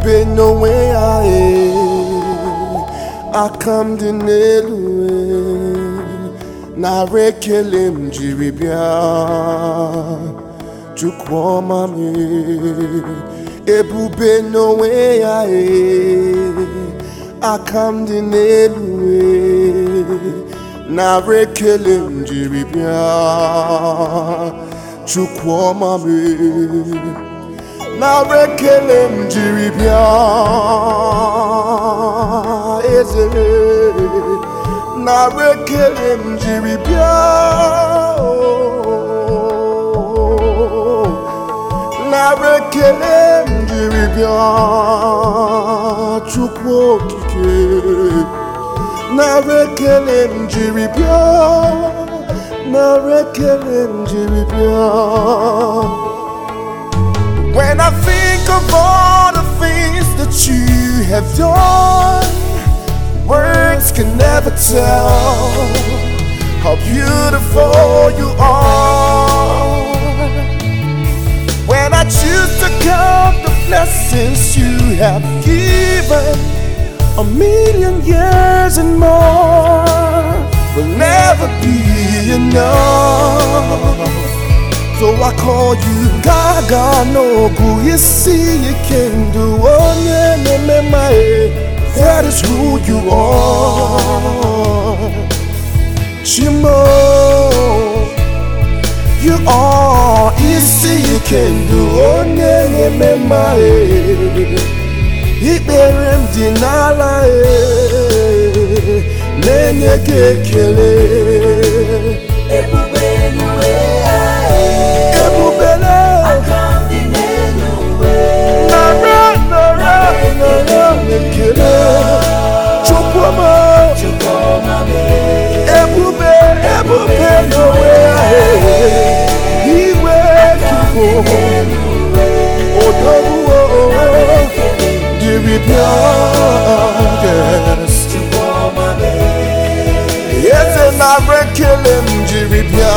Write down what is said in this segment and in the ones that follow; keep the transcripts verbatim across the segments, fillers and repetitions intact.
Ebube no way I akam di n'elu na rekele m jiri bịa Chukwu ọma m ebube n'onwe ya akam di n'elu na rekele m jiri bịa Chukwu ọma m na rekele m jiri bịa eze na rekele m jiri bịa na rekele m jiri bịa Chukwu okike na rekele m jiri bịa na rekele m jiri bịa. When I think of all the things that you have done, words can never tell how beautiful you are. When I choose to count the blessings you have given, a million years and more will never be enough. So I call you Gaga no Gu. You see you can do onye nememae. That is who you are. Chimo, you are. You see you can do onye nememae. Iberem dinala e nenye kekele. Ebube nuwe Ebube, ebube n'onwe ya iwe Chukwu odogwu jiri bịa eze na rekele m jiri bịa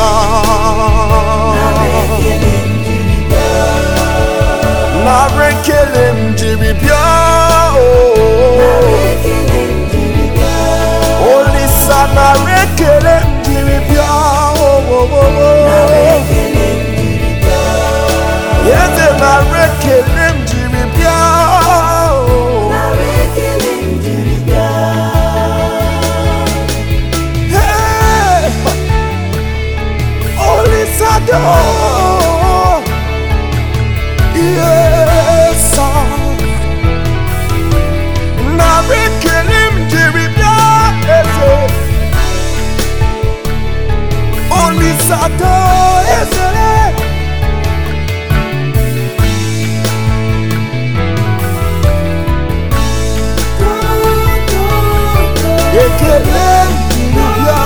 na rekele m jiri bịa Olisa na rekele m jiri bịa eze na rekele m jiri bịa Olisa do yes na rekele m jiri bịa eze Olisa do eze ekele m jiri bịa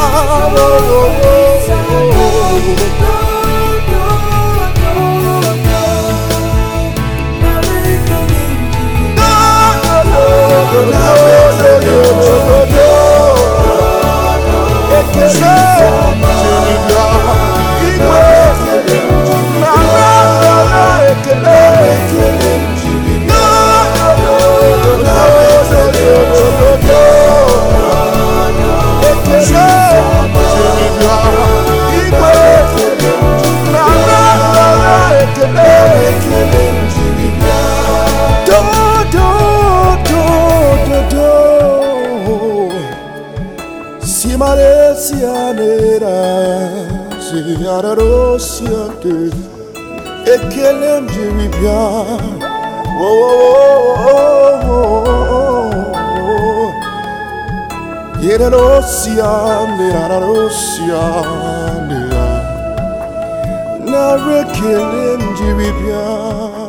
ekele m jiri bịa na rekele m jiri bịa